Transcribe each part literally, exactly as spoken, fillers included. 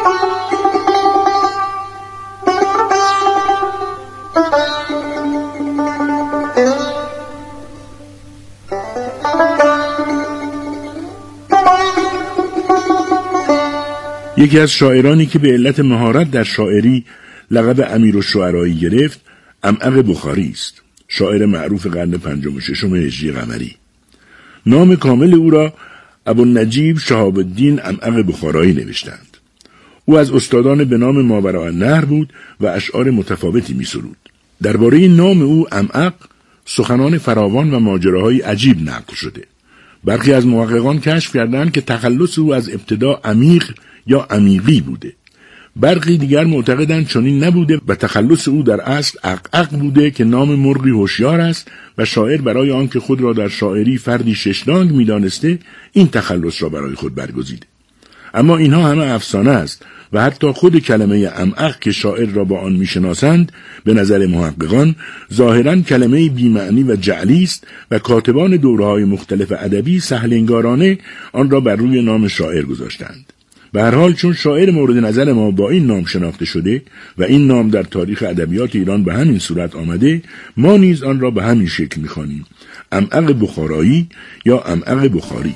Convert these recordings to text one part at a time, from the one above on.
یکی از شاعرانی که به علت مهارت در شاعری لقب امیرالشعرایی گرفت امعق بخاری است، شاعر معروف قرن پنجم و ششم هجری قمری. نام کامل او را ابوالنجیب شهاب الدین امعق بخارایی نوشتند. او از استادان به نام ماوراءالنهر بود و اشعار متفاوتی می سرود. درباره نام او امعق سخنان فراوان و ماجراهای عجیب نقل شده. برخی از محققان کشف کردند که تخلص او از ابتدا عمیق یا عمیقی بوده. برخی دیگر معتقدند چنین نبوده و تخلص او در اصل عقعق بوده که نام مرغی هوشیار است و شاعر برای آنکه خود را در شاعری فردی ششدانگ می‌دانسته این تخلص را برای خود برگزیده. اما اینها همه افسانه است و حتی خود کلمه امعق که شاعر را با آن میشناسند به نظر محققان ظاهراً کلمه بی‌معنی و جعلی است و کاتبان دوره‌های مختلف ادبی سهل‌انگارانه آن را بر روی نام شاعر گذاشتند. به هر حال چون شاعر مورد نظر ما با این نام شناخته شده و این نام در تاریخ ادبیات ایران به همین صورت آمده، ما نیز آن را به همین شکل می‌خوانیم، امعق بخارایی یا امعق بخاری.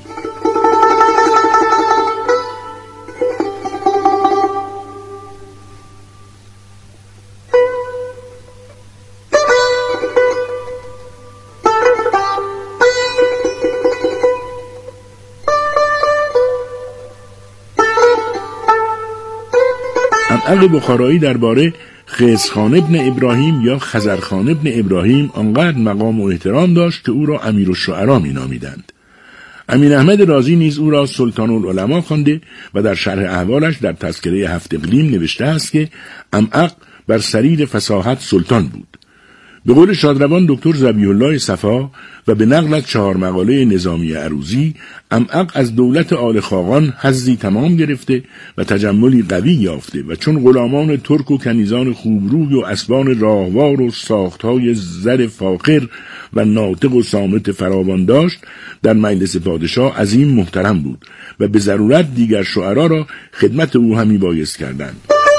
امعق بخارایی درباره خضرخان ابن ابراهیم یا خضرخان ابن ابراهیم آنقدر مقام و احترام داشت که او را امیرالشعرا می نامیدند. امین احمد رازی نیز او را سلطان العلماء خوانده و در شرح احوالش در تذکره هفت اقلیم نوشته است که امعق بر سریر فصاحت سلطان بود. به قول شادروان دکتر ذبیح الله صفا و به نقل از چهار مقاله نظامی عروضی، امعق از دولت آل خاقان حظی تمام گرفته و تجملی قوی یافته و چون غلامان ترک و کنیزان خوبروی و اسبان راهوار و ساختهای زر فاخر و ناطق و صامت فراوان داشت، در مجلس پادشاه عظیم محترم بود و به ضرورت دیگر شعرا را خدمت او همی بایست کردند.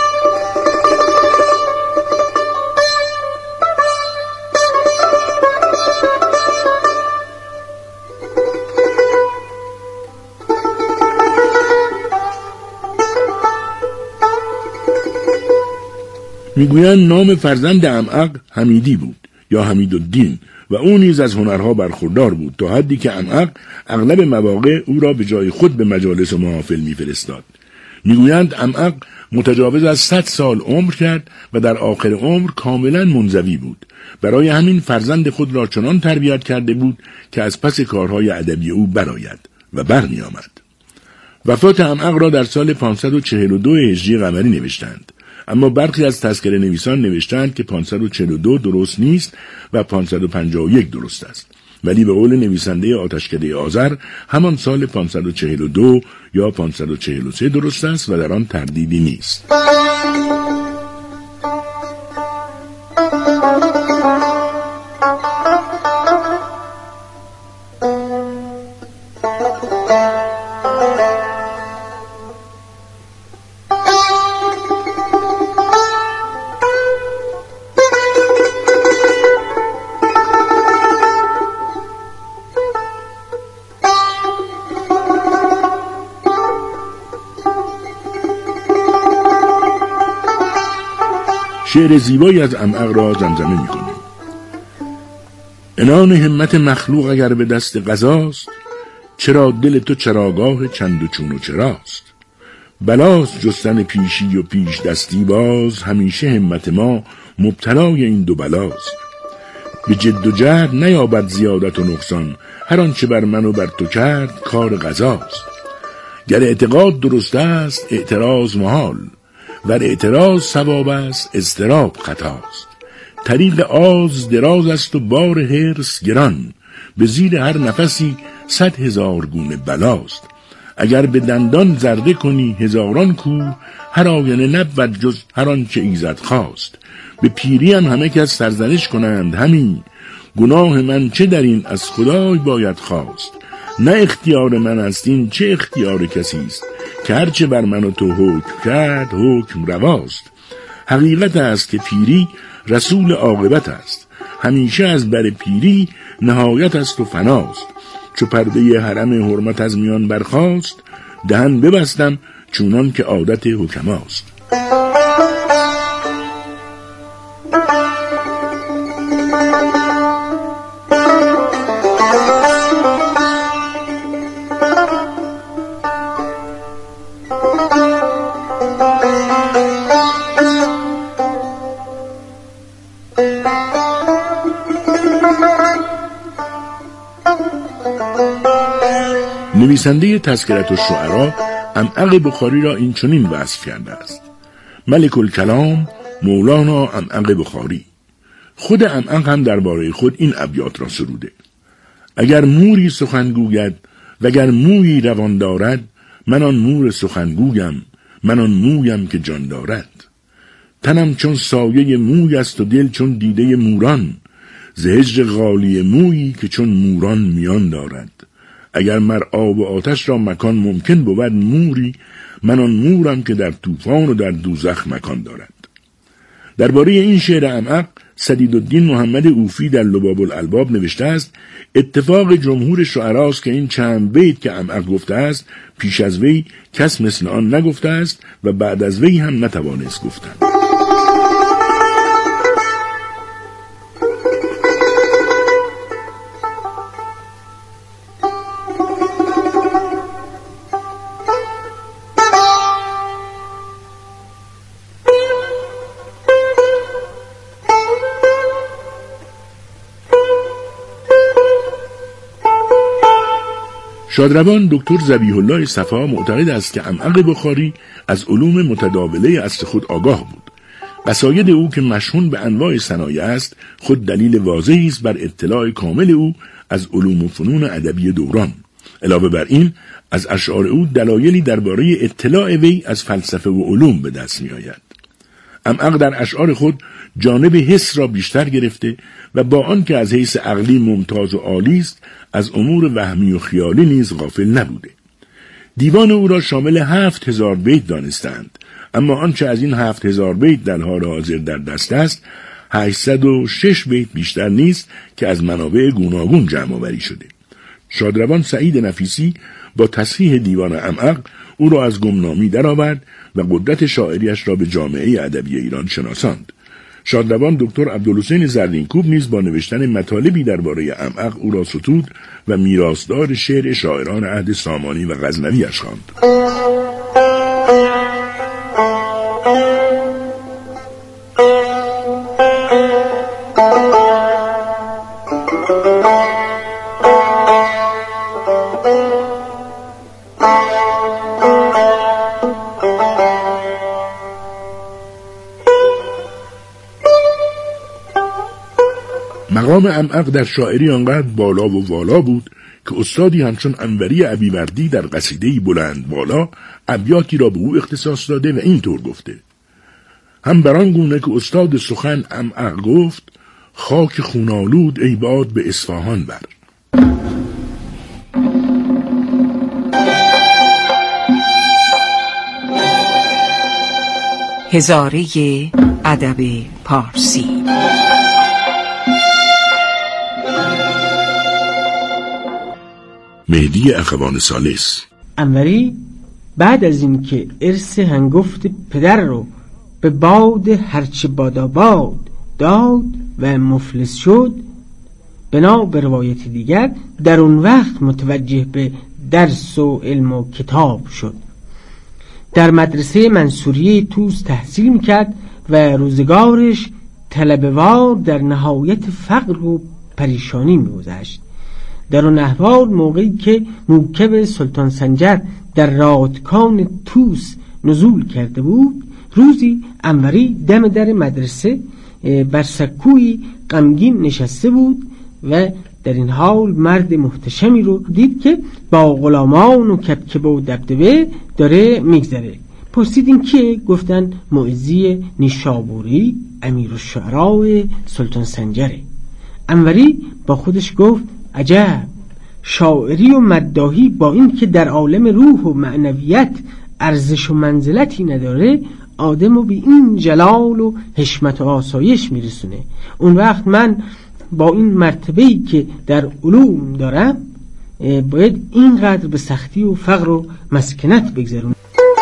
میگویند نام فرزند امعق حمیدی بود یا حمیدالدین و او نیز از هنرها برخوردار بود تا حدی که امعق اغلب مواقع او را به جای خود به مجالس و محافل میفرستاد. میگویند امعق متجاوز از صد سال عمر کرد و در آخر عمر کاملا منزوی بود. برای همین فرزند خود را چنان تربیت کرده بود که از پس کارهای ادبی او برآید و برمی آمد. وفات امعق را در سال پانصد و چهل و دو هجری قمری نوشتند، اما برخی از تذکره نویسان نوشتند که پانصد و چهل و دو درست نیست و پانصد و پنجاه و یک درست است، ولی به قول نویسنده آتشکده آذر همان سال پانصد و چهل و دو یا پانصد و چهل و سه درست است و در آن تردیدی نیست. شعر زیبایی از امعق را زمزمه می کنیم. عنان همت مخلوق اگر به دست قضاست، چرا دل تو چراگاه چند و چون و چراست. بلاست جستن پیشی و پیش دستی باز، همیشه همت ما مبتلای این دو بلاست. به جد و جهد نیابد زیادت و نقصان، هر آنچه بر من و بر تو کرد کار قضاست. گر اعتقاد درست است اعتراض محال، ور اعتراض ثواب است اضطراب خطاست. طریق آز دراز است و بار حرص گران، به زیر هر نفسی صد هزار گونه بلاست. اگر به دندان زرده کنی هزاران کوه، هر آینه نبود جز هر آنچه ایزد خواست. به پیری هم همه کس سرزنش کنند همی، گناه من چه در این از خدای باید خواست. نه اختیار من است این چه اختیار کسی است که هرچه بر من و تو حکم کرد حکم رواست. حقیقت است که پیری رسول عاقبت است، همیشه از بر پیری نهایت است و فناست. چو پرده حرم حرمت از میان برخاست، دهن ببستم چونان که عادت حکماست. نویسنده تذکرة الشعراء امعق بخاری را این چنین وصف کرده است: ملک الکلام مولانا امعق بخاری. خود امعق هم درباره خود این ابیات را سروده: اگر موری سخن گوید وگر مویی روان دارد، من آن مور سخنگویم، من آن مویم که جان دارد. تنم چون سایه موی است و دل چون دیده موران، ز هجر غالی مویی که چون موران میان دارد. اگر مر آب و آتش را مکان ممکن بود موری، من آن مورم که در طوفان و در دوزخ مکان دارد. درباره این شعر امعق سدیدالدین محمد اوفی در لباب الالباب نوشته است: اتفاق جمهور شعراست که این چند بیت که امعق گفته است پیش از وی کس مثل آن نگفته است و بعد از وی هم نتوانست گفتن. شادروان دکتر ذبیح الله صفا معتقد است که امعق بخاری از علوم متداوله اصل خود آگاه بود. قصاید او که مشهون به انواع صنایع است خود دلیل واضحی است بر اطلاع کامل او از علوم و فنون ادبی دوران. علاوه بر این از اشعار او دلایلی درباره اطلاع وی از فلسفه و علوم به دست می آید. امعق در اشعار خود جانب حس را بیشتر گرفته و با آن که از حیث عقلی ممتاز و عالی است، از امور وهمی و خیالی نیز غافل نبوده. دیوان او را شامل هفت هزار بیت دانستند، اما آنچه از این هفت هزار بیت در حال حاضر در دست است هشتصد و شش بیت بیشتر نیست که از منابع گوناگون جمع آوری شده. شادروان سعید نفیسی با تصحیح دیوان امعق او را از گمنامی درآورد و قدرت شاعریش را به جامعه ادبی ایران شناساند. شادروان دکتر عبدالحسین زرینکوب نیز با نوشتن مطالبی درباره امعق او را ستود و میراثدار شعر شاعران عهد سامانی و غزنوی‌اش خواند. مقام امعق در شاعری آنقدر بالا و والا بود که استادی همچون انوری ابیوردی در قصیده‌ای بلند بالا ابیاتی را به او اختصاص داده و اینطور گفته: هم بران گونه که استاد سخن امعق گفت، خاک خونالود ای باد به اصفهان بر. هزاره ادب پارسی. مهدی اخوان ثالث. انوری بعد از این که ارث هنگفت پدر رو به باد هرچه باداباد داد و مفلس شد، بنا به روایت دیگر در اون وقت متوجه به درس و علم و کتاب شد. در مدرسه منصوریه توس تحصیل میکرد و روزگارش طلبه‌وار در نهایت فقر و پریشانی می‌گذشت. در اون احوال موقعی که موکب سلطان سنجر در رادکان توس نزول کرده بود، روزی انوری دم در مدرسه بر سکوی غمگین نشسته بود و در این حال مرد محتشمی رو دید که با غلامان و کبکبه و دبدبه داره میگذره. پرسیدین که؟ گفتن معزی نیشابوری امیر الشعراء سلطان سنجره. انوری با خودش گفت عجب، شاعری و مداحی با این که در عالم روح و معنویت ارزش و منزلتی نداره، آدمو به این جلال و حشمت و آسایش میرسونه. اون وقت من با این مرتبه‌ای که در علوم دارم باید اینقدر به سختی و فقر و مسکنت بگذرونم.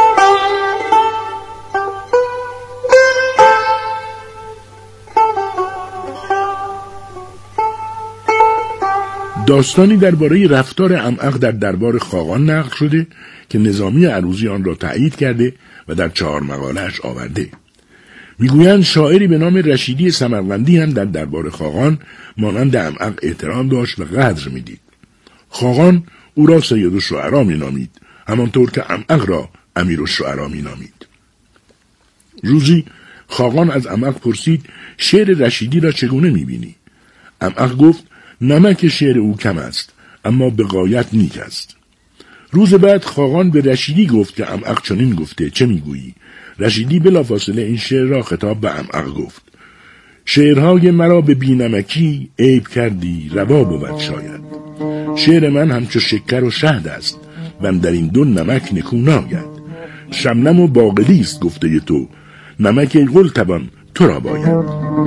داستانی درباره رفتار عمعق در دربار خاقان نقل شده که نظامی عروضی آن را تایید کرده و در چهار مقاله‌اش آورده. میگویند شاعری به نام رشیدی سمرقندی هم در دربار خاقان مانند عمعق احترام داشت و قدر میدید. خاقان او را سید الشعرا مینامید، همانطور که عمعق را امیر الشعرا مینامید. روزی خاقان از عمعق پرسید شعر رشیدی را چگونه میبینی؟ عمعق گفت نمک شعر او کم است، اما به غایت نیک است. روز بعد خاقان به رشیدی گفت که عمعق چنین گفته، چه میگویی؟ رشیدی بلافاصله این شعر را خطاب به عمعق گفت: شعرهای مرا به بینمکی عیب کردی روا بود شاید. شعر من همچو شکر و شهد است و در این دو نمک نکو ناید. شبنم و باقلی است گفته تو، نمک قلتبان تو را باید.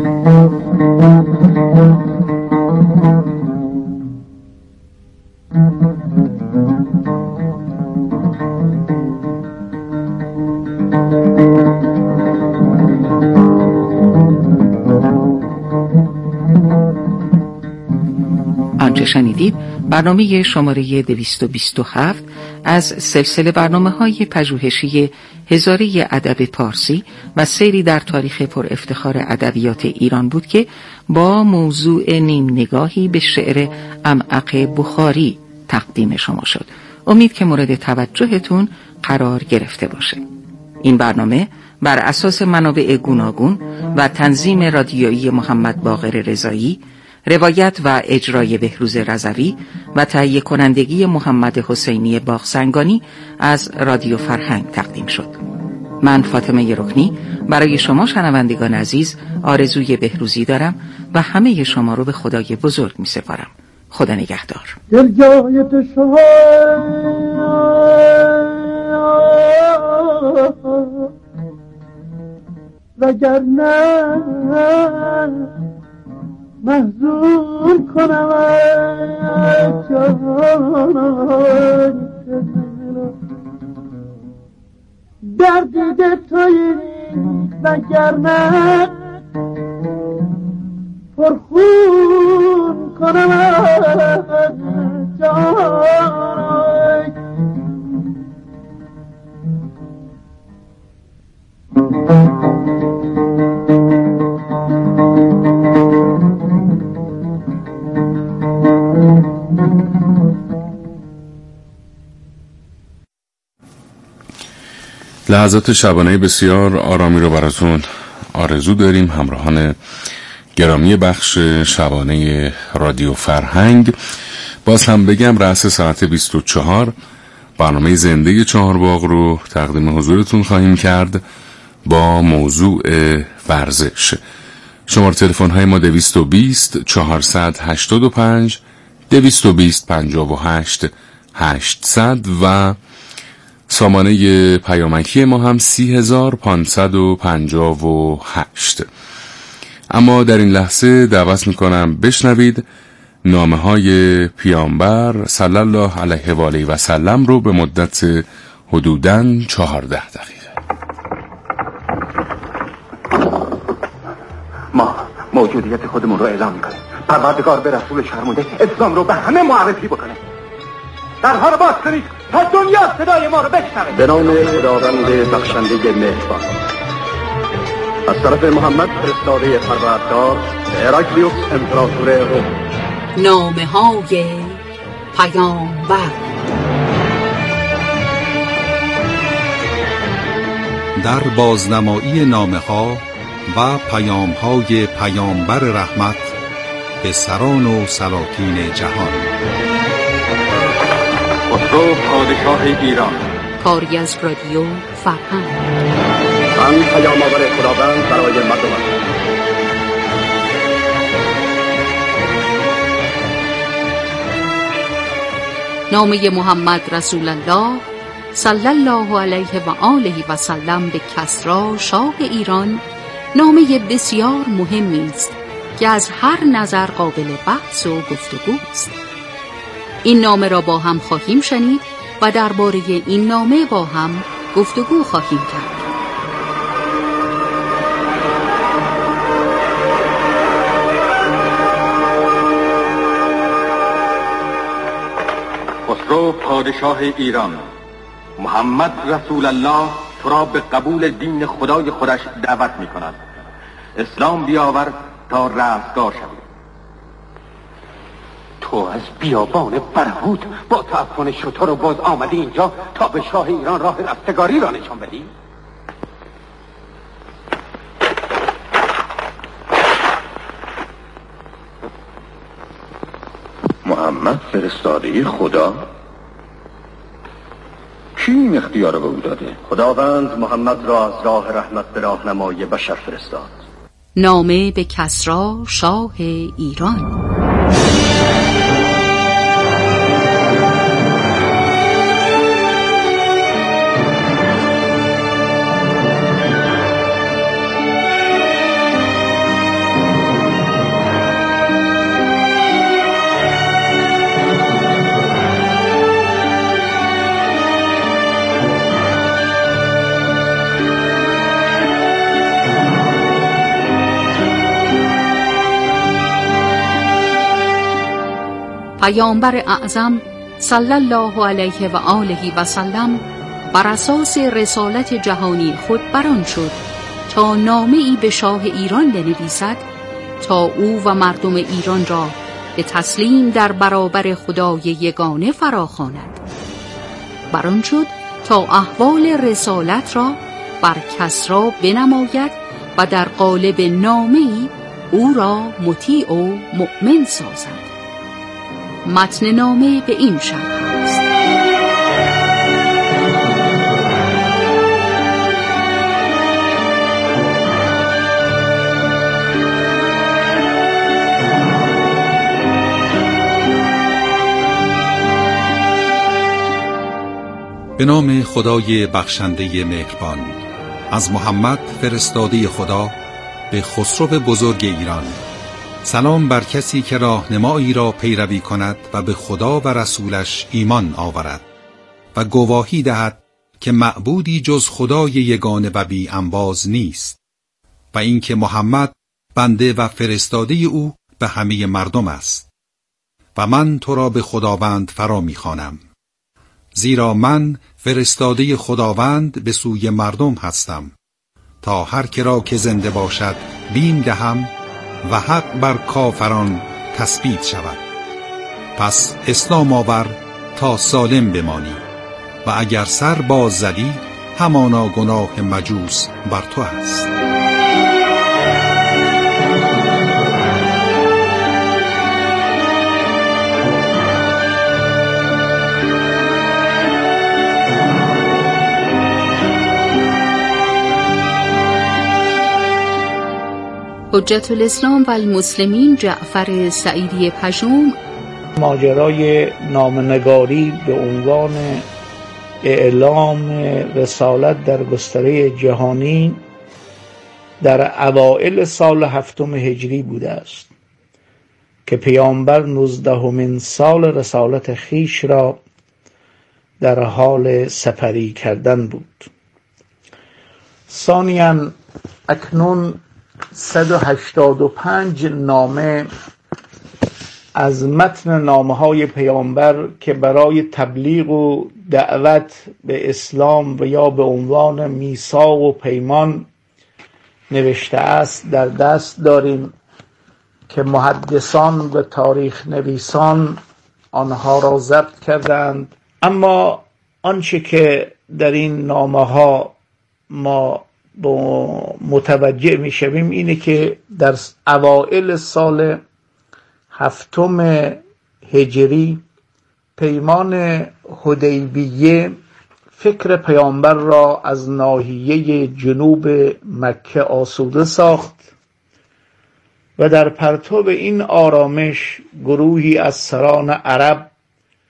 آنچه شنیدید برنامه شماره دویست و بیست و هفت از سلسله برنامه‌های پژوهشی هزاره ادب پارسی و سیری در تاریخ پر افتخار ادبیات ایران بود که با موضوع نیم نگاهی به شعر عمعق بخاری تقدیم شما شد. امید که مورد توجهتون قرار گرفته باشه. این برنامه بر اساس منابع گوناگون و تنظیم رادیویی محمد باقر رضایی، روایت و اجرای بهروز رضوی و تهیه کنندگی محمد حسینی باغسنگانی از رادیو فرهنگ تقدیم شد. من فاطمه رکنی برای شما شنوندگان عزیز آرزوی بهروزی دارم و همه شما رو به خدای بزرگ می سپارم. خدا نگهدار. دل جای تو شما وگرنه محزون کنم جان در دیده توی وگرنه پرخون کنم جان لحظات شبانه بسیار آرامی رو براتون آرزو داریم. همراهان گرامی بخش شبانه رادیو فرهنگ، باز هم بگم رأس ساعت بیست و چهار برنامه زنده چهارباغ رو تقدیم حضورتون خواهیم کرد با موضوع ورزش. شماره تلفن های ما دویست و بیست چهارصد هشتاد و پنج دویست و بیست پنجاه و هشت هشتصد و سامانه پیامکی ما هم سی هزار پانصد و پنجاه و هشت. اما در این لحظه دعوت میکنم بشنوید نامه های پیامبر صلی الله علیه و آله و سلم رو به مدت حدوداً چهارده دقیقه. ما موجودیت خودمون رو اعلام میکنیم. پروردگار به رسول فرموده اسلام رو به همه معرفی بکنه. درها رو باز کنید تا دنیا صدای ما رو بشنوه. به نام خداوند بخشنده مهربان. از طرف محمد فرستاده پروردگار هراکلیوس امپراتور روم. نامه های پیامبر. در بازنمایی نامه ها و پیام های پیامبر رحمت به سران و سلاطین جهان. خسرو پادشاه ایران. کاری از رادیو فرهنگ. من پیام آور خداوند برای مردم. نامه محمد رسول الله صلی الله علیه و آله و سلم به کسری شاه ایران نامه بسیار مهمی است که از هر نظر قابل بحث و گفتگوست. این نامه را با هم خواهیم شنید و درباره این نامه با هم گفتگو خواهیم کرد. خسرو پادشاه ایران، محمد رسول الله تو را به قبول دین خدای خودش دعوت می کند. اسلام بیاور تا رستگار شوی. تو از بیابان برهوت با تعفن شتر و باز آمدی اینجا تا به شاه ایران راه رستگاری را نشان بدی؟ محمد فرستاده خدا؟ کی این اختیار رو به او داده؟ خداوند محمد را از راه رحمت به راهنمای بشر فرستاد. نامه به کسری شاه ایران. پیامبر اعظم صلی الله علیه و آله و سلم بر اساس رسالت جهانی خود بران شد تا نامه‌ای به شاه ایران بنویسد تا او و مردم ایران را به تسلیم در برابر خدای یگانه فراخواند. بران شد تا احوال رسالت را بر کسری بنماید و در قالب نامه‌ای او را مطیع و مؤمن سازد. متن نامه به این شرح است: به نام خدای بخشنده مهربان. از محمد فرستاده خدا به خسرو بزرگ ایران. سلام بر کسی که راهنمایی را پیروی کند و به خدا و رسولش ایمان آورد و گواهی دهد که معبودی جز خدای یگانه و بی انباز نیست و اینکه محمد بنده و فرستاده او به همه مردم است. و من تو را به خداوند فرا می‌خوانم، زیرا من فرستاده خداوند به سوی مردم هستم تا هر که را که زنده باشد بیم دهم و حق بر کافران تثبیت شود. پس اسلام آور تا سالم بمانی و اگر سر باز زدی همانا گناه مجوس بر تو است. حجت الاسلام و المسلمین جعفر سعیدی پژوم ماجرای نامنگاری به عنوان اعلام رسالت در گستره جهانی در اوائل سال هفتم هجری بوده است که پیامبر نوزدهمین سال رسالت خیش را در حال سپری کردن بود. ثانیاً اکنون صد و هشتاد و پنج نامه از متن نامه‌های پیامبر که برای تبلیغ و دعوت به اسلام و یا به عنوان میثاق و پیمان نوشته است در دست داریم که محدثان و تاریخ نویسان آنها را ضبط کردند. اما آنچه که در این نامه‌ها ما متوجه می شویم اینه که در اوائل سال هفتم هجری پیمان حدیبیه فکر پیامبر را از ناحیه جنوب مکه آسوده ساخت و در پرتو این آرامش گروهی از سران عرب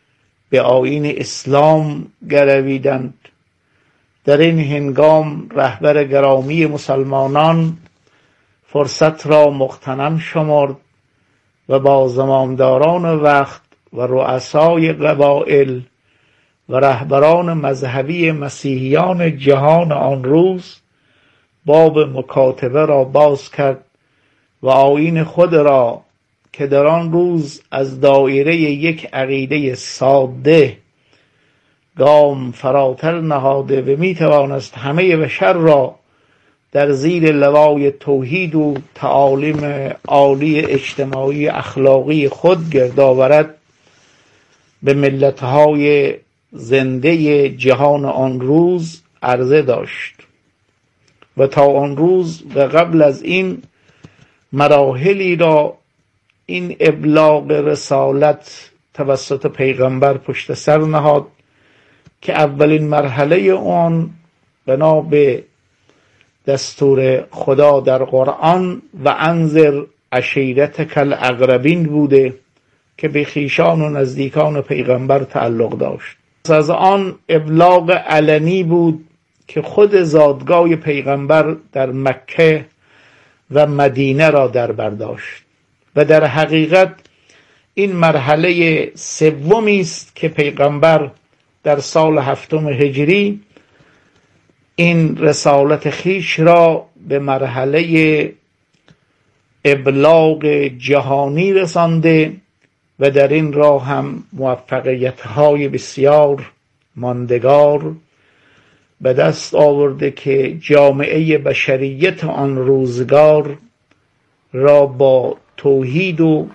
به آیین اسلام گرویدند. در این هنگام رهبر گرامی مسلمانان فرصت را مغتنم شمرد و با زمامداران وقت و رؤسای قبایل و رهبران مذهبی مسیحیان جهان آن روز باب مکاتبه را باز کرد و آیین خود را که در آن روز از دایره یک عقیده ساده گام فراتر نهاده و می توانست همه بشر را در زیر لوای توحید و تعالیم عالی اجتماعی اخلاقی خود گرد آورد، به ملت‌های زنده جهان آن روز عرضه داشت و تا آن روز و قبل از این مراحلی را این ابلاغ رسالت توسط پیغمبر پشت سر نهاد که اولین مرحله آن بنا به دستور خدا در قرآن و انذر عشیرتک الاقربین بوده که به خویشان و نزدیکان پیغمبر تعلق داشت. از آن ابلاغ علنی بود که خود زادگاه پیغمبر در مکه و مدینه را در برداشت و در حقیقت این مرحله سومی است که پیغمبر در سال هفتم هجری این رسالت خیش را به مرحله ابلاغ جهانی رسانده و در این راه هم موفقیت‌های بسیار ماندگار به دست آورده که جامعه بشریت آن روزگار را با توحید و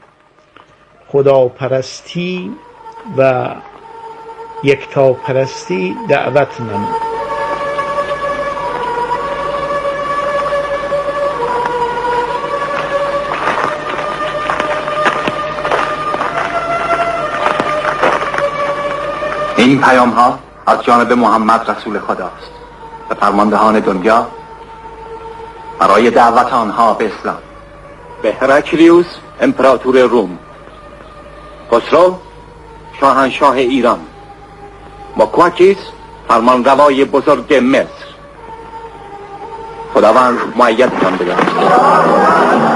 خداپرستی و یکتاپرستی دعوت نمود. این پیام ها از جانب محمد رسول خداست و فرماندهان دنیا برای دعوت آنها به اسلام. به هرکلیوس امپراتور روم، خسرو شاهنشاه ایران، مکواکیس فرمانروای بزرگ مصر. خداوند مؤیدتان بدارد.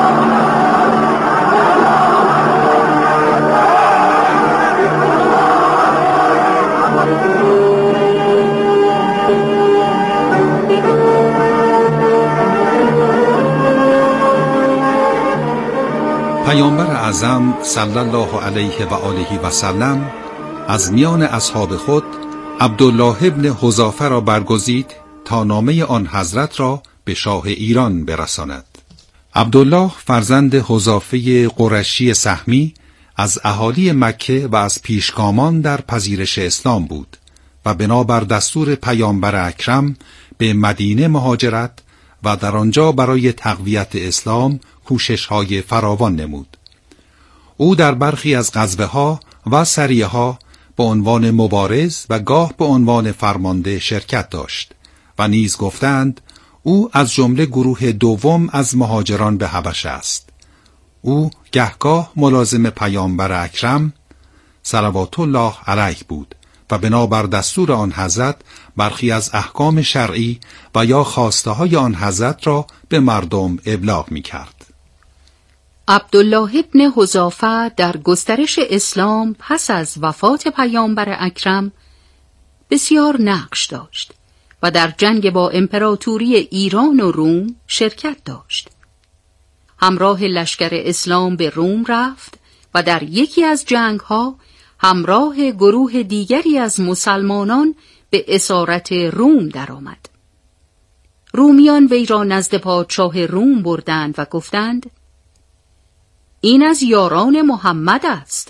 پیامبر اعظم صلی الله علیه و آله و سلم از میان اصحاب خود عبدالله ابن حذافه را برگزید تا نامه آن حضرت را به شاه ایران برساند. عبدالله فرزند حذافه قرشی سهمی از اهالی مکه و از پیشگامان در پذیرش اسلام بود و بنابر دستور پیامبر اکرم به مدینه مهاجرت و در آنجا برای تقویت اسلام کوشش‌های فراوان نمود. او در برخی از غزوه‌ها و سریه‌ها به عنوان مبارز و گاه به عنوان فرمانده شرکت داشت و نیز گفتند او از جمله گروه دوم از مهاجران به حبشه است. او گهگاه ملازم پیامبر اکرم صلوات الله علیه بود و بنابر دستور آن حضرت برخی از احکام شرعی و یا خواسته‌های آن حضرت را به مردم ابلاغ می‌کرد. عبدالله ابن حذافه در گسترش اسلام پس از وفات پیامبر اکرم بسیار نقش داشت و در جنگ با امپراتوری ایران و روم شرکت داشت. همراه لشکر اسلام به روم رفت و در یکی از جنگ‌ها همراه گروه دیگری از مسلمانان به اسارت روم درآمد. رومیان وی را نزد پادشاه روم بردند و گفتند این از یاران محمد است.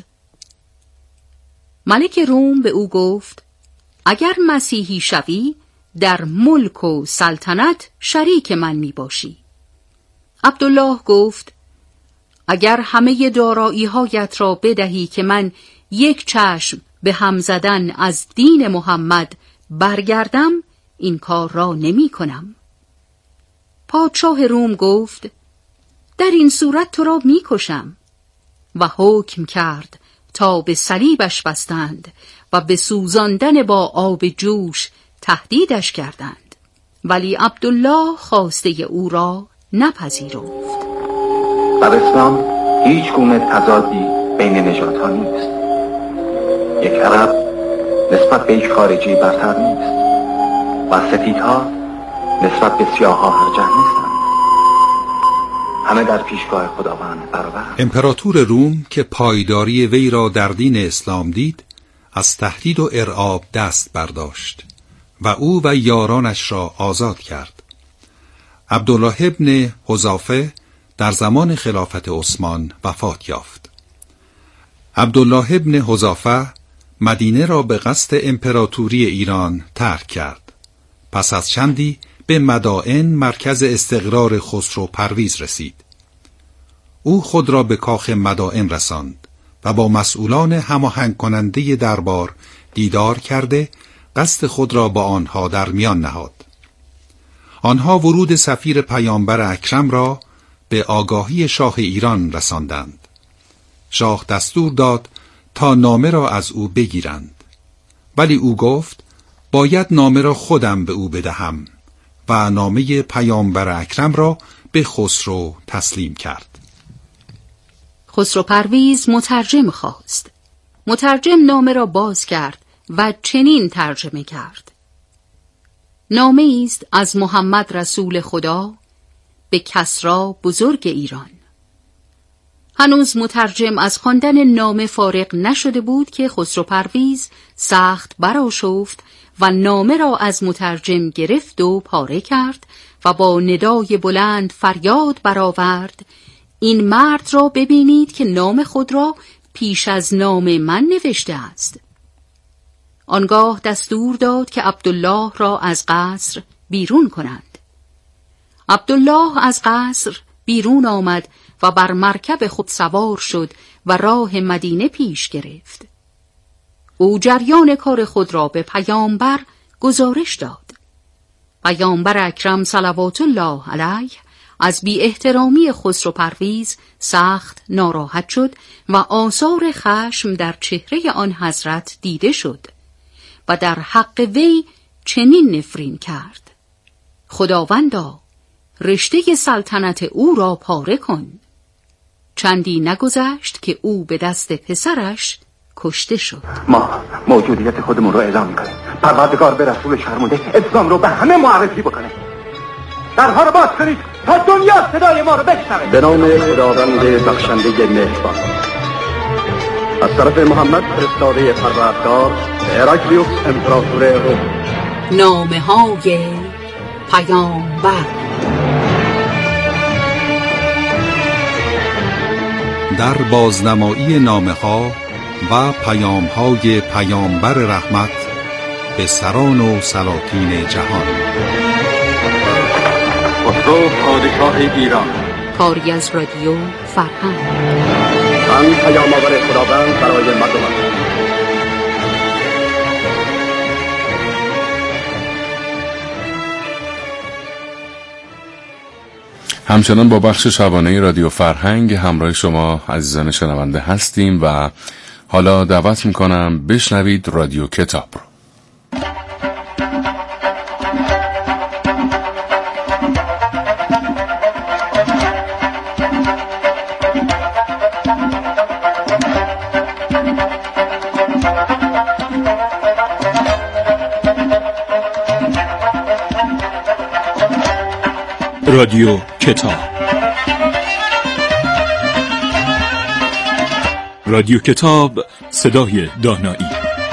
ملک روم به او گفت اگر مسیحی شوی در ملک و سلطنت شریک من می باشی. عبدالله گفت اگر همه دارایی هایت را بدهی که من یک چشم به هم زدن از دین محمد برگردم این کار را نمی کنم. پادشاه روم گفت در این صورت تو را می کشم و حکم کرد تا به صلیبش بستند و به سوزاندن با آب جوش تهدیدش کردند، ولی عبدالله خواسته او را نپذیرفت. در اسلام هیچ گونه تضادی بین نژادها نیست. یک عرب نسبت به یک خارجی برتر نیست و سفیدها نسبت به سیاه‌ها هرجه نیستند. همه در پیشگاه خداوند برابر. امپراتور روم که پایداری وی را در دین اسلام دید، از تهدید و ارعاب دست برداشت و او و یارانش را آزاد کرد. عبدالله ابن حذافه در زمان خلافت عثمان وفات یافت. عبدالله ابن حذافه مدینه را به قصد امپراتوری ایران ترک کرد. پس از چندی به مدائن مرکز استقرار خسرو پرویز رسید. او خود را به کاخ مدائن رساند و با مسئولان هماهنگ کننده دربار دیدار کرده قصد خود را با آنها در میان نهاد. آنها ورود سفیر پیامبر اکرم را به آگاهی شاه ایران رساندند. شاه دستور داد تا نامه را از او بگیرند، ولی او گفت باید نامه را خودم به او بدهم و نامه پیامبر اکرم را به خسرو تسلیم کرد. خسرو پرویز مترجم خواست. مترجم نامه را باز کرد و چنین ترجمه کرد: نامه است از محمد رسول خدا به کسری بزرگ ایران. هنوز مترجم از خواندن نامه فارغ نشده بود که خسرو پرویز سخت برآشفت و نامه را از مترجم گرفت و پاره کرد و با ندای بلند فریاد برآورد: این مرد را ببینید که نام خود را پیش از نام من نوشته است. آنگاه دستور داد که عبدالله را از قصر بیرون کنند. عبدالله از قصر بیرون آمد و بر مرکب خود سوار شد و راه مدینه پیش گرفت. او جریان کار خود را به پیامبر گزارش داد. پیامبر اکرم صلوات الله علیه از بی احترامی خسرو پرویز سخت ناراحت شد و آثار خشم در چهره آن حضرت دیده شد و در حق وی چنین نفرین کرد: خداوندا، رشته سلطنت او را پاره کن. چندی نگذشت که او به دست پسرش کشته شد. ما موجودیت خودمون رو اعلام میکنیم. پروردگار به رسولش فرموده اسلام رو به همه معرفی بکنه. درها رو باز کنید تا دنیا صدای ما رو بشنوه. به نام خداوند بخشنده مهربان. از طرف محمد فرستاده پروردگار به هراکلیوس امپراتور روم. نامه های پیامبر. در بازنمایی نامه ها و پیام های پیامبر رحمت به سران و سلاطین جهان. خسرو پادشاه ایران. کاری از رادیو فرهنگ. من پیام آور خداوند برای مردم. همچنان با بخش شبانه رادیو فرهنگ همراه شما عزیزان شنونده هستیم و حالا دعوت میکنم بشنوید رادیو کتاب رو. رادیو کتاب. رادیو کتاب، صدای دانایی.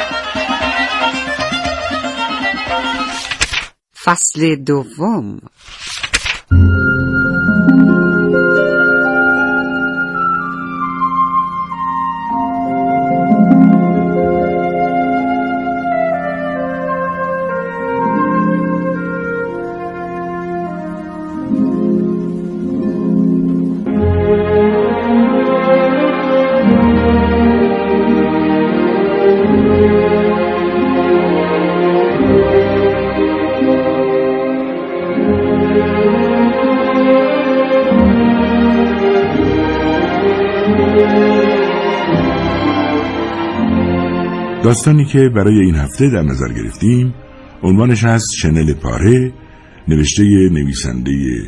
فصل دوم. داستانی که برای این هفته در نظر گرفتیم عنوانش از شنل پاره، نوشته نویسنده